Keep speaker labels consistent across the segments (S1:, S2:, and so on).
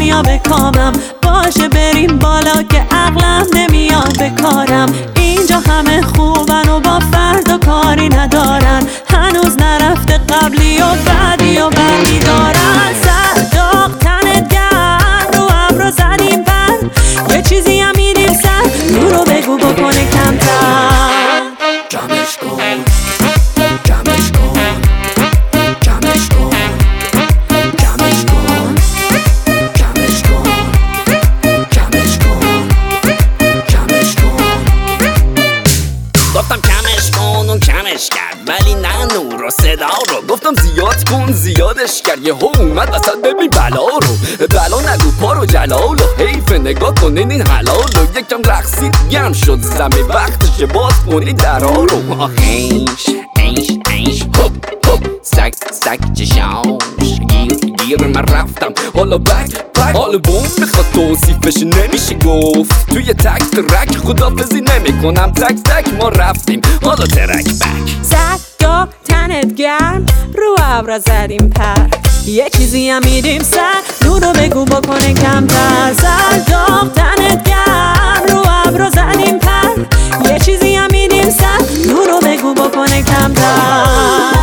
S1: دنیا بکامم. باشه بریم بالا که عقلم نمیاد به کارم. اینجا همه خوبن و با فردا کاری ندارن. هنوز نرفته قبلی و بعدی و بعدی دارن. سر داغ تنت گرم رو ابرو زدیم پر. یه چیزی هم میدیم سر نورو بگو بکنه کمتر.
S2: جمعش کن جمعش کن جمعش کن جمعش کن جمعش کن جمعش کن جمعش کن. گفتم کمش کن اون کمش کرد ولی نه نور و صدا رو. گفتم زیاد کن زیادش کرد یه اومد وسط ببین بلا رو. بلا نگو پارو جلال و حیف نگاه کنین این حلال و یکم رقصید گم شد زمین وقتشه باز کنین درها رو. اینش هوب هوب سک چشاش گیر من رفتم حالا بک حالا بوم میخواد توصیفش نمیشه گفت. توی تک ترک خدافزی نمی کنم تک ما رفتیم حالا ترک بک.
S1: زدگاه تنت گرم رو ابرا زدیم پر. یه چیزی هم میدیم سر نورو بگو بکنه کمتر. زدگاه تنت گرم رو ابرا زدیم پر. یه چیزی هم میدیم سر نورو بگو بکنه کمتر.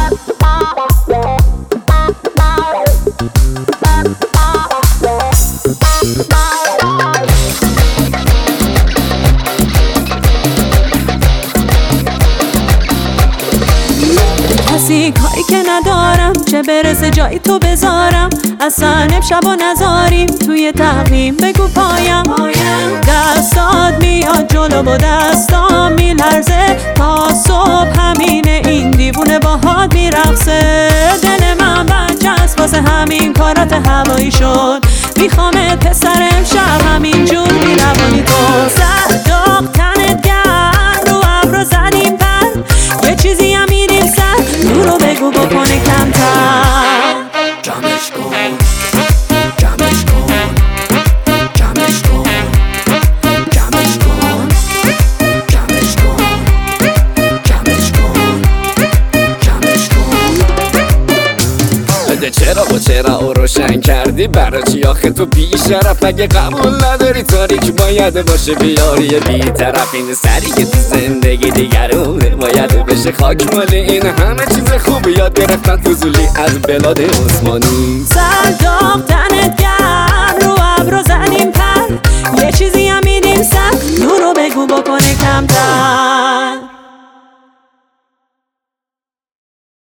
S1: کسی کاری که ندارم چه برسه جایی تو بذارم. اصلا امشب و نذاریم توی تقویم بگو پایم. دستات میاد جلو و دستام میلرزه تا صبح همینه این دیوونه باهات میرقصه. دل من برچسب واسه همین کارات هوایی شد. میخوامت پسر امشب همینجور بیروانی تو. سر داغ تنت گرم رو ابرو زدیم پر. یه چیزی هم میدیم سر نورو بگو بکنه کمتر.
S2: جمعش کن جمعش کن جمعش کن جمعش کن جمعش کن جمعش کن جمعش کن. چرا او روشن کردی برای چی آخه تو بیشرف؟ اگه قبول نداری تاریک باید باشه بیاری بی‌طرف. این سری که تو زندگی دیگرونه باید بشه خاک مال این همه چیز خوب یاد گرفتن فضولی از بلاد عثمانی.